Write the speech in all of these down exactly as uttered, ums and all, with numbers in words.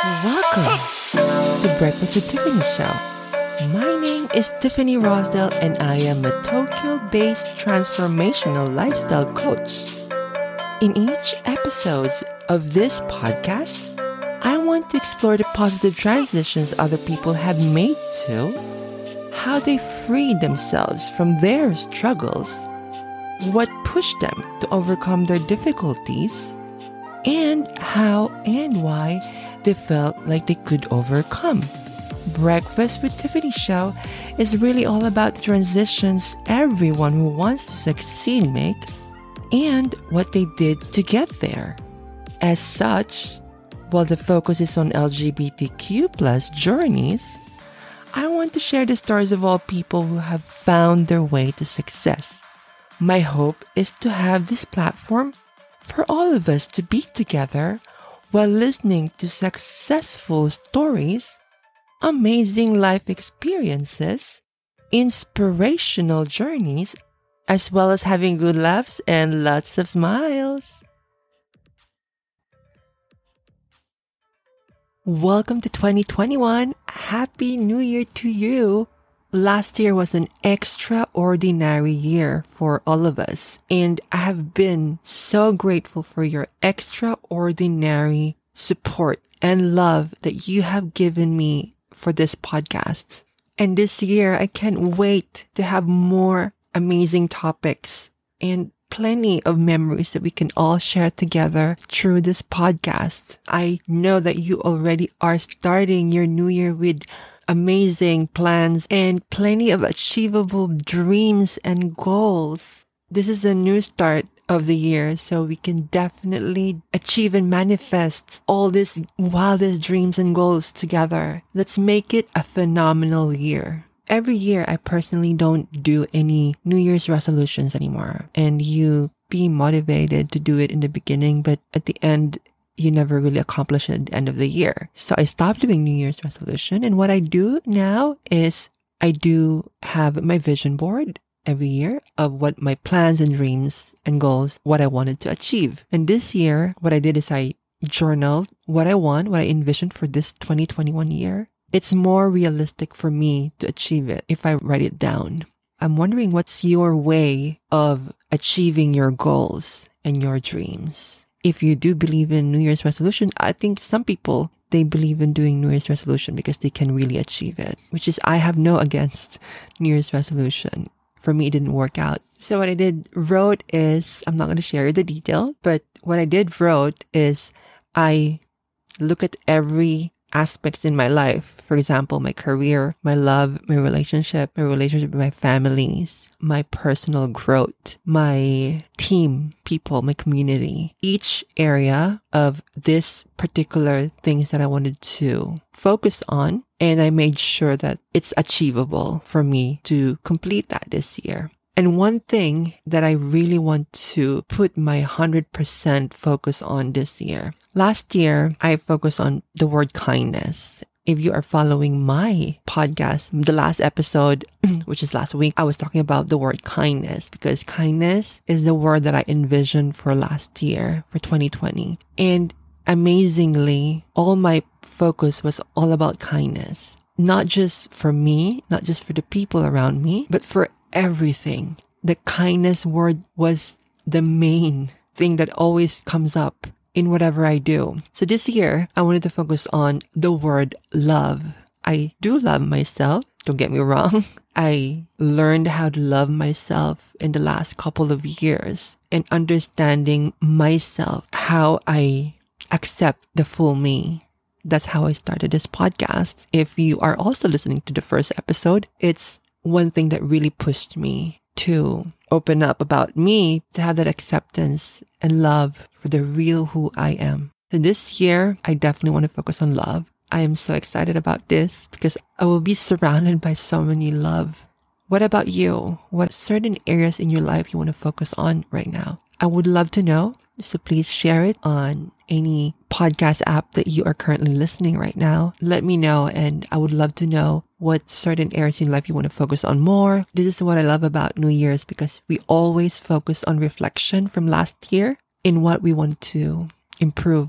Welcome to Breakfast with Tiffany Show. My name is Tiffany Rosdell and I am a Tokyo-based transformational lifestyle coach. In each episode of this podcast, I want to explore the positive transitions other people have made to, how they freed themselves from their struggles, what pushed them to overcome their difficulties, and how and why they felt like they could overcome. Breakfast with Tiffany Show is really all about the transitions everyone who wants to succeed makes and what they did to get there. As such, while the focus is on L G B T Q plus journeys, I want to share the stories of all people who have found their way to success. My hope is to have this platform for all of us to be together while listening to successful stories, amazing life experiences, inspirational journeys, as well as having good laughs and lots of smiles. Welcome to twenty twenty-one. Happy New Year to you. Last year was an extraordinary year for all of us, and I have been so grateful for your extraordinary support and love that you have given me for this podcast. And this year, I can't wait to have more amazing topics and plenty of memories that we can all share together through this podcast. I know that you already are starting your new year with amazing plans and plenty of achievable dreams and goals. This is a new start of the year, so we can definitely achieve and manifest all these wildest dreams and goals together. Let's make it a phenomenal year. Every year, I personally don't do any New Year's resolutions anymore, and you be motivated to do it in the beginning, but at the end, you never really accomplish it at the end of the year. So I stopped doing New Year's resolution. And what I do now is I do have my vision board every year of what my plans and dreams and goals, what I wanted to achieve. And this year, what I did is I journaled what I want, what I envisioned for this twenty twenty-one year. It's more realistic for me to achieve it if I write it down. I'm wondering what's your way of achieving your goals and your dreams. If you do believe in New Year's resolution, I think some people, they believe in doing New Year's resolution because they can really achieve it, which is I have no against New Year's resolution. For me, it didn't work out. So what I did wrote is, I'm not going to share the detail, but what I did wrote is I look at every aspects in my life. For example, my career, my love, my relationship, my relationship with my families, my personal growth, my team, people, my community. Each area of this particular things that I wanted to focus on, and I made sure that it's achievable for me to complete that this year. And one thing that I really want to put my one hundred percent focus on this year. Last year, I focused on the word kindness. If you are following my podcast, the last episode, which is last week, I was talking about the word kindness because kindness is the word that I envisioned for last year, for twenty twenty. And amazingly, all my focus was all about kindness. Not just for me, not just for the people around me, but for everything. The kindness word was the main thing that always comes up in whatever I do. So this year, I wanted to focus on the word love. I do love myself. Don't get me wrong. I learned how to love myself in the last couple of years and understanding myself, how I accept the full me. That's how I started this podcast. If you are also listening to the first episode, it's one thing that really pushed me to open up about me, to have that acceptance and love for the real who I am. So this year, I definitely want to focus on love. I am so excited about this because I will be surrounded by so many love. What about you? What certain areas in your life you want to focus on right now? I would love to know. So please share it on any podcast app that you are currently listening right now. Let me know, and I would love to know what certain areas in life you want to focus on more. This is what I love about New Year's because we always focus on reflection from last year in what we want to improve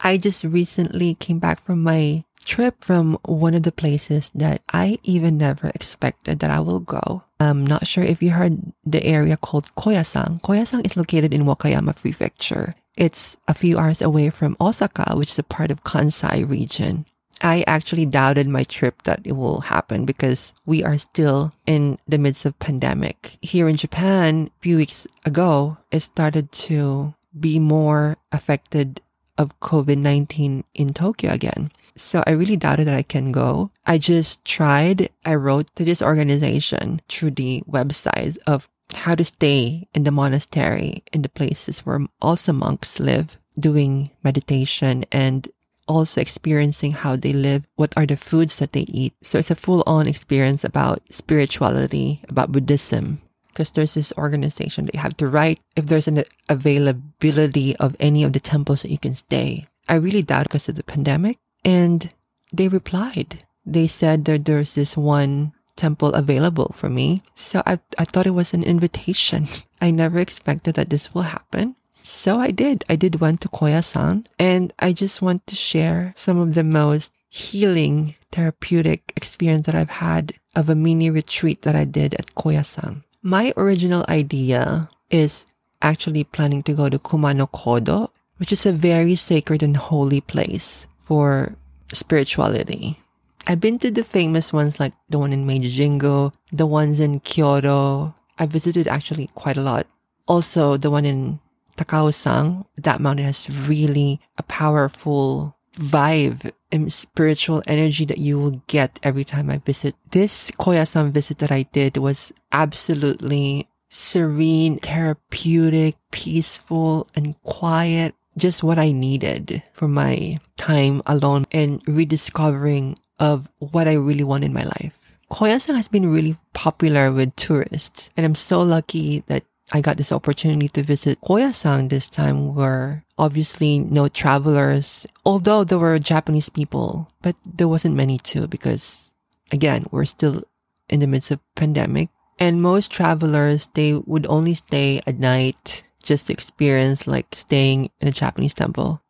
I just recently came back from my trip from one of the places that I even never expected that I will go. I'm not sure if you heard the area called Koyasang. Koyasang is located in Wakayama Prefecture. It's a few hours away from Osaka, which is a part of Kansai region. I actually doubted my trip that it will happen because we are still in the midst of pandemic. Here in Japan, a few weeks ago, it started to be more affected of COVID nineteen in Tokyo again. So I really doubted that I can go. I just tried. I wrote to this organization through the website of how to stay in the monastery in the places where also monks live, doing meditation and also experiencing how they live, what are the foods that they eat. So it's a full-on experience about spirituality, about Buddhism. Because there's this organization that you have to write if there's an availability of any of the temples that you can stay. I really doubt because of the pandemic. And they replied. They said that there's this one temple available for me. So I, I thought it was an invitation. I never expected that this will happen. So I did. I did went to Koyasan. And I just want to share some of the most healing, therapeutic experience that I've had of a mini retreat that I did at Koyasan. My original idea is actually planning to go to Kumano Kodo, which is a very sacred and holy place for spirituality. I've been to the famous ones like the one in Meiji Jingo, the ones in Kyoto. I visited actually quite a lot. Also, the one in Takao-san, that mountain has really a powerful vibe and spiritual energy that you will get every time I visit. This Koyasan visit that I did was absolutely serene, therapeutic, peaceful, and quiet. Just what I needed for my time alone and rediscovering of what I really want in my life. Koyasan has been really popular with tourists, and I'm so lucky that I got this opportunity to visit Koyasan this time, where obviously no travelers, although there were Japanese people, but there wasn't many too because, again, we're still in the midst of pandemic. And most travelers, they would only stay at night just to experience like staying in a Japanese temple.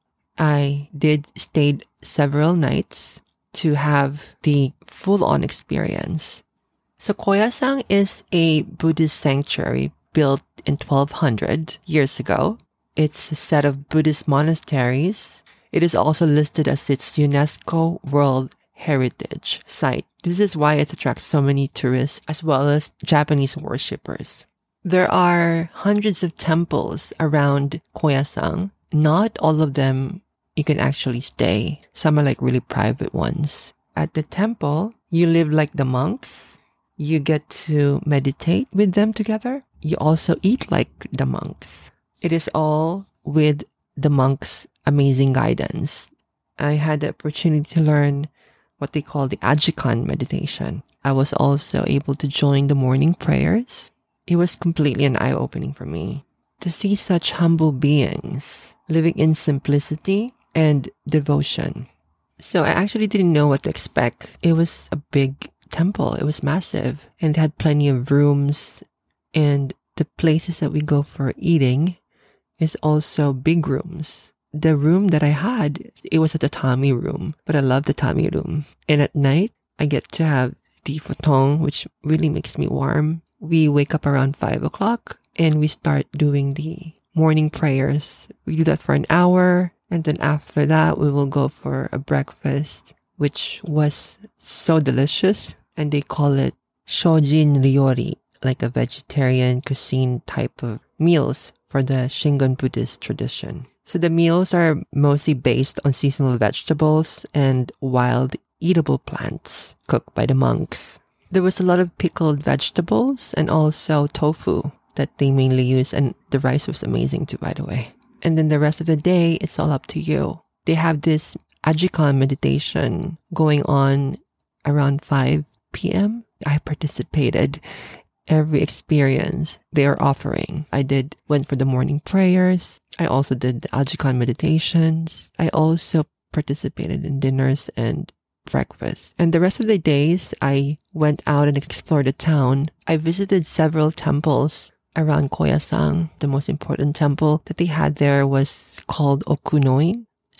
I did stayed several nights to have the full-on experience. So Koyasan is a Buddhist sanctuary built in twelve hundred years ago. It's a set of Buddhist monasteries. It is also listed as its UNESCO World Heritage Site. This is why it attracts so many tourists as well as Japanese worshippers. There are hundreds of temples around Koyasan. Not all of them you can actually stay. Some are like really private ones. At the temple, you live like the monks. You get to meditate with them together. You also eat like the monks. It is all with the monks' amazing guidance. I had the opportunity to learn what they call the Ajikan meditation. I was also able to join the morning prayers. It was completely an eye-opening for me to see such humble beings living in simplicity and devotion. So I actually didn't know what to expect. It was a big temple. It was massive and it had plenty of rooms, and the places that we go for eating is also big rooms. The room that I had, it was a tatami room, but I love the tatami room. And at night, I get to have the futon, which really makes me warm. We wake up around five o'clock and we start doing the morning prayers. We do that for an hour. And then after that, we will go for a breakfast, which was so delicious. And they call it shojin ryori, like a vegetarian cuisine type of meals for the Shingon Buddhist tradition. So the meals are mostly based on seasonal vegetables and wild eatable plants cooked by the monks. There was a lot of pickled vegetables and also tofu that they mainly use, and the rice was amazing too, by the way. And then the rest of the day, it's all up to you. They have this Ajikan meditation going on around five p.m. I participated every experience they are offering. I did went for the morning prayers. I also did the Ajikan meditations. I also participated in dinners and breakfast. And the rest of the days, I went out and explored the town. I visited several temples around Koyasan. The most important temple that they had there was called Okunoin.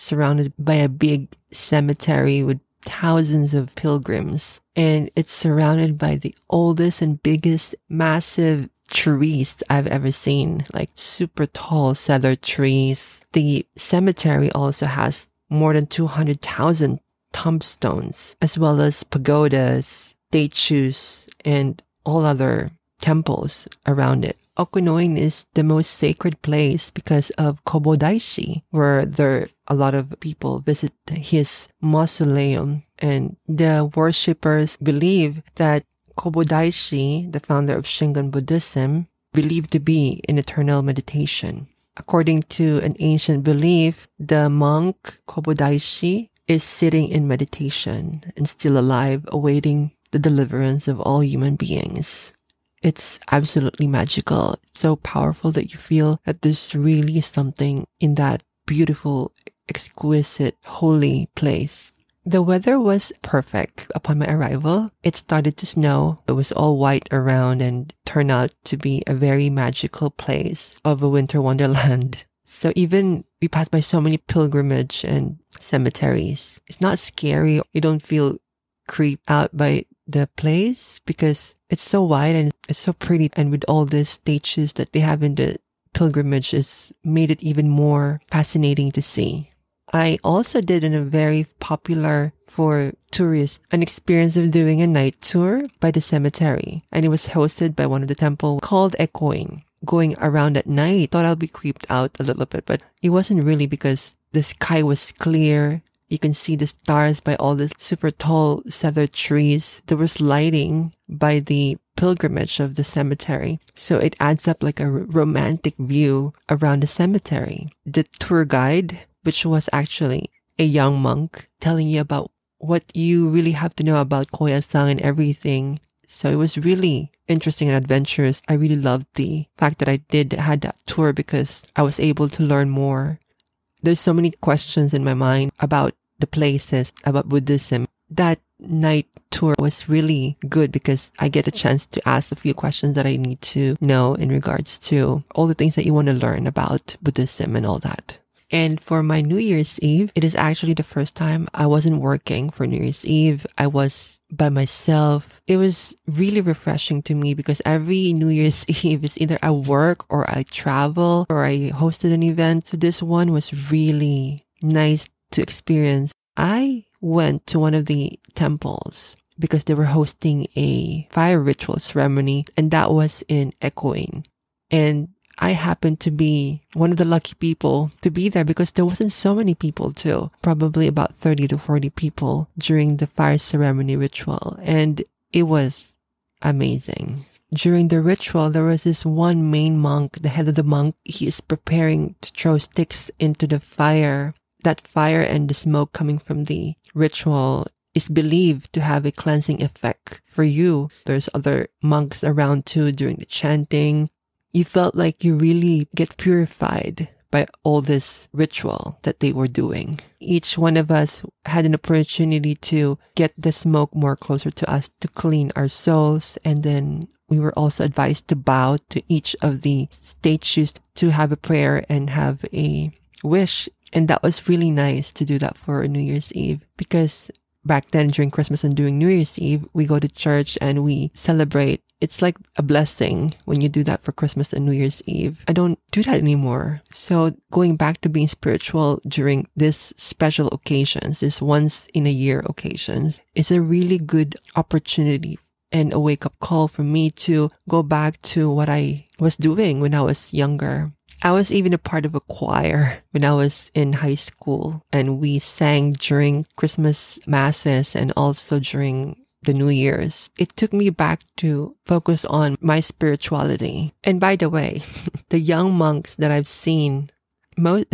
surrounded by a big cemetery with thousands of pilgrims. And it's surrounded by the oldest and biggest massive trees I've ever seen, like super tall cedar trees. The cemetery also has more than two hundred thousand tombstones, as well as pagodas, statues, and all other temples around it. Okunoin is the most sacred place because of Kobodaishi, where there a lot of people visit his mausoleum, and the worshippers believe that Kobodaishi, the founder of Shingon Buddhism, believed to be in eternal meditation. According to an ancient belief, the monk Kobodaishi is sitting in meditation and still alive, awaiting the deliverance of all human beings. It's absolutely magical. It's so powerful that you feel that there's really something in that beautiful, exquisite, holy place. The weather was perfect upon my arrival. It started to snow. It was all white around and turned out to be a very magical place of a winter wonderland. So even we passed by so many pilgrimage and cemeteries. It's not scary. You don't feel creeped out by the place because it's so wide and it's so pretty, and with all these statues that they have in the pilgrimage, it's made it even more fascinating to see. I also did in a very popular for tourists an experience of doing a night tour by the cemetery, and it was hosted by one of the temple called Ekoin. Going around at night, thought I'll be creeped out a little bit, but it wasn't really because the sky was clear. You can see the stars by all the super tall cedar trees. There was lighting by the pilgrimage of the cemetery. So it adds up like a r- romantic view around the cemetery. The tour guide, which was actually a young monk, telling you about what you really have to know about Koyasan and everything. So it was really interesting and adventurous. I really loved the fact that I did had that tour because I was able to learn more. There's so many questions in my mind about the places, about Buddhism. That night tour was really good because I get a chance to ask a few questions that I need to know in regards to all the things that you want to learn about Buddhism and all that. And for my New Year's Eve, it is actually the first time I wasn't working for New Year's Eve. I was by myself. It was really refreshing to me because every New Year's Eve is either I work or I travel or I hosted an event. So this one was really nice to experience. I went to one of the temples because they were hosting a fire ritual ceremony, and that was in Ekoin. And I happened to be one of the lucky people to be there because there wasn't so many people too. Probably about thirty to forty people during the fire ceremony ritual. And it was amazing. During the ritual, there was this one main monk, the head of the monk. He is preparing to throw sticks into the fire. That fire and the smoke coming from the ritual is believed to have a cleansing effect for you. There's other monks around too during the chanting. You felt like you really get purified by all this ritual that they were doing. Each one of us had an opportunity to get the smoke more closer to us to clean our souls. And then we were also advised to bow to each of the statues to have a prayer and have a wish. And that was really nice to do that for New Year's Eve because back then during Christmas and during New Year's Eve, we go to church and we celebrate. It's like a blessing when you do that for Christmas and New Year's Eve. I don't do that anymore. So going back to being spiritual during this special occasions, this once in a year occasions, is a really good opportunity and a wake up call for me to go back to what I was doing when I was younger. I was even a part of a choir when I was in high school, and we sang during Christmas masses and also during the New Year's. It took me back to focus on my spirituality. And by the way, the young monks that I've seen, most,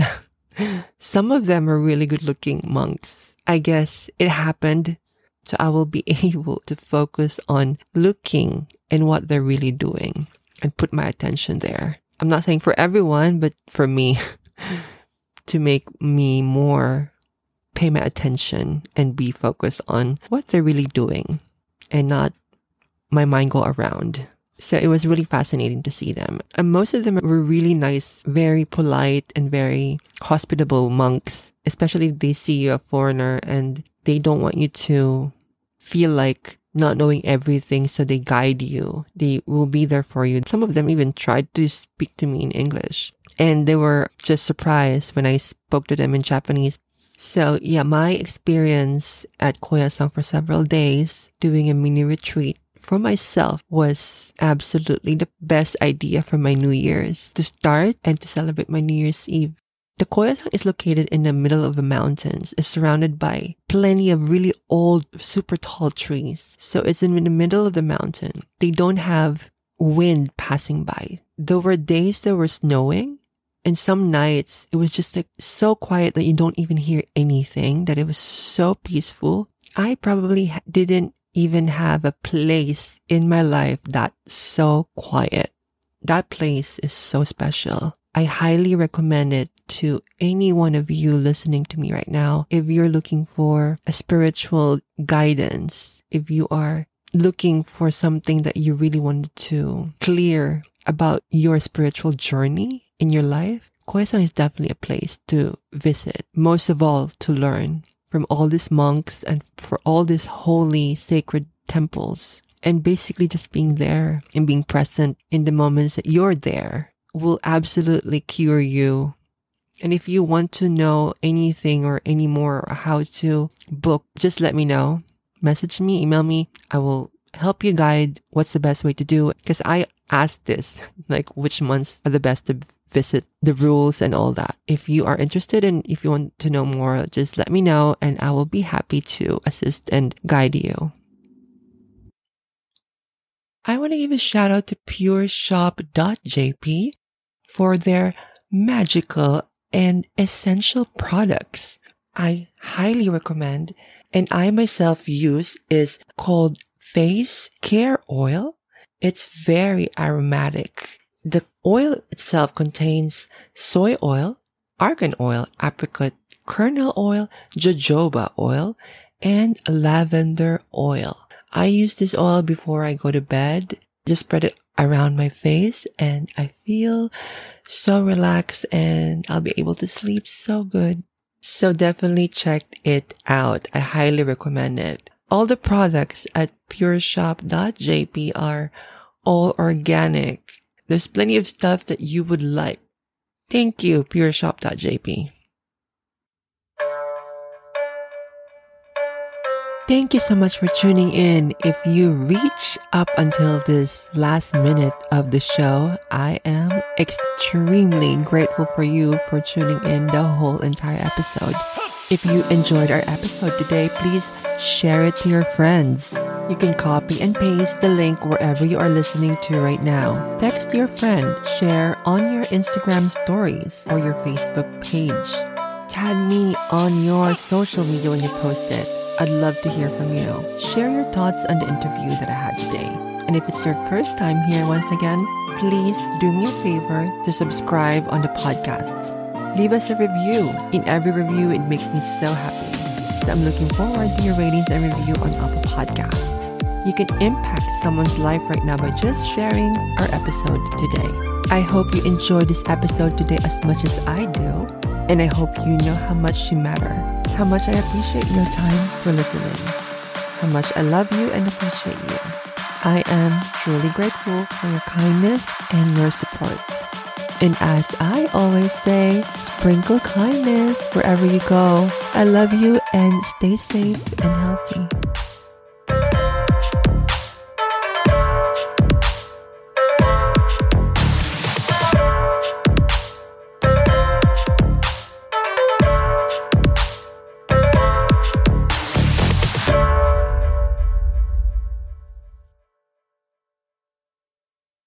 some of them are really good looking monks. I guess it happened so I will be able to focus on looking and what they're really doing and put my attention there. I'm not saying for everyone, but for me, to make me more pay my attention and be focused on what they're really doing and not my mind go around. So it was really fascinating to see them. And most of them were really nice, very polite and very hospitable monks. especially if they see you a foreigner and they don't want you to feel like not knowing everything, so they guide you. They will be there for you. Some of them even tried to speak to me in English, and they were just surprised when I spoke to them in Japanese. So yeah, my experience at Koyasan for several days doing a mini retreat for myself was absolutely the best idea for my New Year's, to start and to celebrate my New Year's Eve. The Koyasan is located in the middle of the mountains. It's surrounded by plenty of really old, super tall trees. So it's in the middle of the mountain. They don't have wind passing by. There were days that were snowing, and some nights it was just like so quiet that you don't even hear anything, that it was so peaceful. I probably didn't even have a place in my life that's so quiet. That place is so special. I highly recommend it to any one of you listening to me right now. If you're looking for a spiritual guidance, if you are looking for something that you really wanted to clear about your spiritual journey in your life, Koyasan is definitely a place to visit. Most of all, to learn from all these monks and for all these holy, sacred temples. And basically just being there and being present in the moments that you're there will absolutely cure you. And if you want to know anything or any more or how to book, just let me know. Message me, email me. I will help you guide what's the best way to do it. Because I asked this, like which months are the best to visit, the rules and all that. If you are interested and if you want to know more, just let me know and I will be happy to assist and guide you. I want to give a shout out to pure shop dot j p for their magical and essential products. I highly recommend, and I myself use, is called Face Care Oil. It's very aromatic. The oil itself contains soy oil, argan oil, apricot kernel oil, jojoba oil, and lavender oil. I use this oil before I go to bed. Just spread it around my face and I feel so relaxed and I'll be able to sleep so good. So definitely check it out. I highly recommend it. All the products at pure shop dot j p are all organic. There's plenty of stuff that you would like. Thank you, pure shop dot j p. Thank you so much for tuning in. If you reach up until this last minute of the show, I am extremely grateful for you for tuning in the whole entire episode. If you enjoyed our episode today, please share it to your friends. You can copy and paste the link wherever you are listening to right now. Text your friend, share on your Instagram stories or your Facebook page. Tag me on your social media when you post it. I'd love to hear from you. Share your thoughts on the interview that I had today. And if it's your first time here once again, please do me a favor to subscribe on the podcast. Leave us a review. In every review, it makes me so happy. So I'm looking forward to your ratings and review on Apple Podcasts. You can impact someone's life right now by just sharing our episode today. I hope you enjoyed this episode today as much as I do. And I hope you know how much you matter, how much I appreciate your time for listening, how much I love you and appreciate you. I am truly grateful for your kindness and your support. And as I always say, sprinkle kindness wherever you go. I love you and stay safe and healthy.